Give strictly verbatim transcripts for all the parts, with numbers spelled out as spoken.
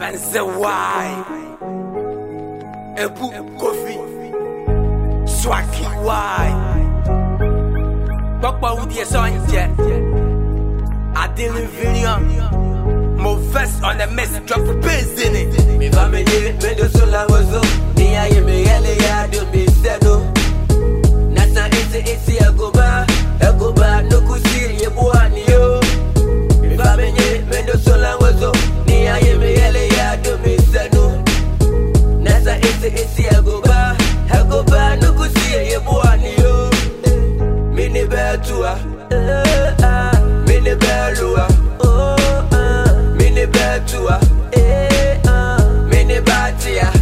Banze why Ebu Kofi Swaki why Papa with your son jet I didn't video Mo vest on the mess drop a bass in it Mi family me do so la wazo Ni ya ye me yele ya do mi sedo Nasa isi isi ya goba Ya goba no kusiri ye buani yo Mi family me do so la wazo Ni ya ye me yele ya do mi sedo Nasa isi isi ya goba Ya goba no kusiri ye buani yo Mini betua Mini belua Mini betua Mini batia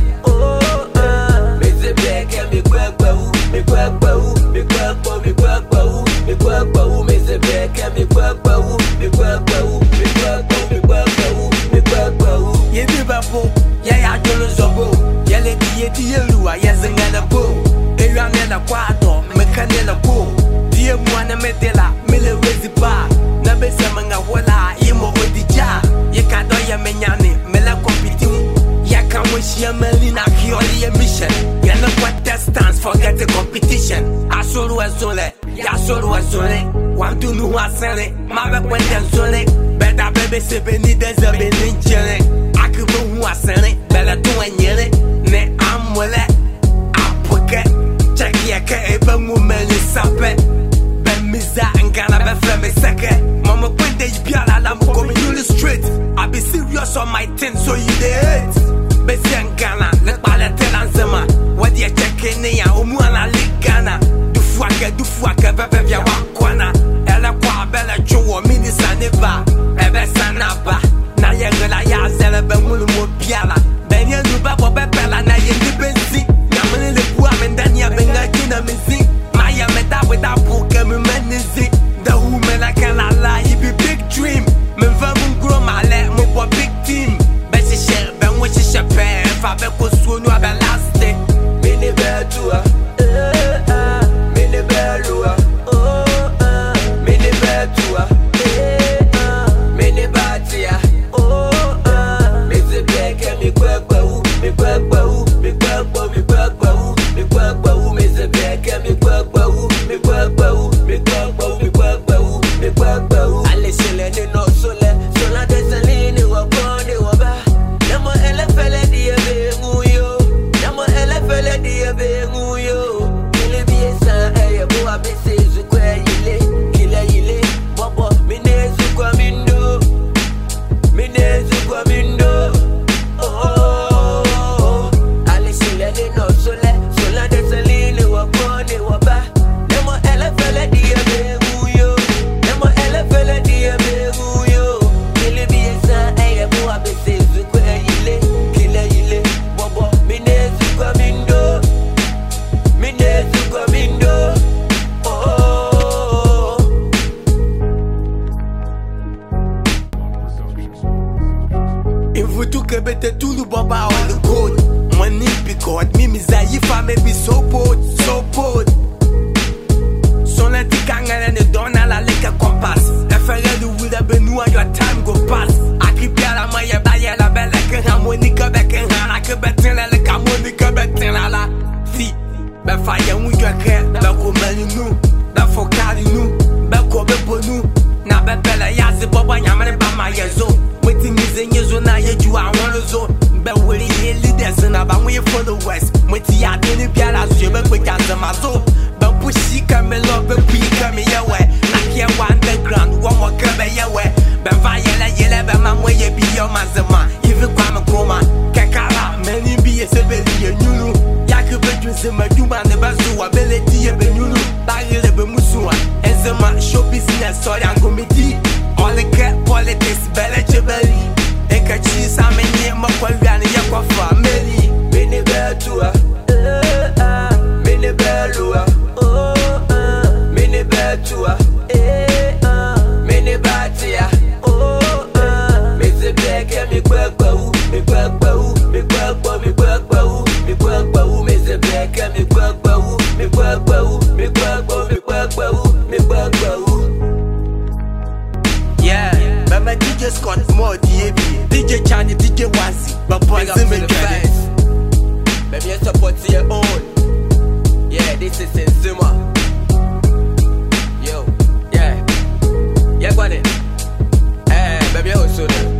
Me se beke mi kwekwa u Mi kwekwa u Mi kwekwa mi kwekwa u Mi kwekwa u Me se beke mi kwekwa u Mi kwekwa u Mi kwekwa mi kwekwa u Mi kwekwa u Ye bi bapo Ye ya jolo zobo Ye le di ye di ye luwa Ye zingana bo Ewa nena kwato Meka nena bo Diye mwana medela Mele wezi ba Na bese mga wala Imo odija Ye kado ye menyane Mele kompiti Ye kamwishi ye melina Kioli ye mission Ye ne kwa distance Forget the competition Asoro ezole Ya soro ezole Wantu nu wasene Mabe kwende zole Beda bebe sebe ni deze beni njere Akibu hu wasene Bele tuwe nyere Ne amwele Apuke Cheki ye ke ebe ngumeli sape Miza ngana be flame seke Mama kwende ibiala la muko me illustrate I be serious on my thing so you dey hate Besi ngana let bale telanzema Wadi ye cheke ne ya omu ala ligana Dufuake dufuake bebe vya wakwana Ele kwa bele chuo mini saneba Ebe sanaba Na ye gela ya zele be mulu mobiala Benye nuba bo bepela na ye ni benzi Nyamene le bua mendani ya benga gina mizi Maya meda weda buke me menizi The woman I can lie, he be big dream Me va mun grow my leg, me bo big team Besi share, ben wishi shepe Fa be ko suonu abe last day Mini betua Mini belua Mini betua Mini batia Me se beke mi kwekwa u Mi kwekwa u Mi kwekwa mi kwekwa u Mi kwekwa u Me se beke mi kwekwa u Mi kwekwa u Mi kwekwa u Mi kwekwa u Mi kwekwa u Ale sele ni no sole Sola de selini wa boni wa ba Namo ele fele diye be nguyo Namo ele fele diye be nguyo Kile biye sa eye buwa bese zukwe yile Kile yile Bobo mine zukwa mindo Mine zukwa mindo Oh Ale sele ni no sole Sola de selini wa boni wa ba Namo ele fele diye be nguyo Namo ele fele diye be nguyo Kile biye sa eye buwa bese zukwe yile Kile yile Bobo mine zukwa mindo Mine zukwa mindo Oh Invutu kebete tulu boba all the good Money be God Mimi za yifa me be so bold So bold Son eti kangele ne dona la leke kompas Efere lu wile benua your time go pass Aki biala maye baye la bele ke hamoni ke beke hana Ke betin le le kamoni ke betin la la Si Be faye wu yo ke Be ko meni nu Be fokari nu Be ko be bonu Na be bele yazi boba nyamene ba ma yezo Weti mize nyezo na ye juwa wano zo Be wili ye leaders na ba mwe followers Mweti ya deni biala zo ye be kwe kanze mazo Be pushi kame lo be kwi kame yewe Na kie wa underground wamo kebe yewe Be va yele yele be ma mwe ye biyo mazema Ivi kwa me koma Kekala meni biye se beli ye nyulu Yake be junse me duma ne be zuwa Bele diye be nyulu Bagile be musuwa Enzema show business sorry ango me di All the cat politics bele chebeli Eka chisa menye mokwa wiane ye kwa family Mini betua Mini belua Mini betua Mini batia Me se beke mi kwekwa u Mi kwekwa u Mi kwekwa mi kwekwa u Mi kwekwa u Me se beke mi kwekwa u Mi kwekwa u Mi kwekwa mi kwekwa u Mi kwekwa u Yeah, Mama D J Scott more D A B D J Chani D J Wazi But boys in me fans. Baby, you support your own. Yeah, this is in Zuma. Yo, yeah. Yeah, got it. Hey, baby, also.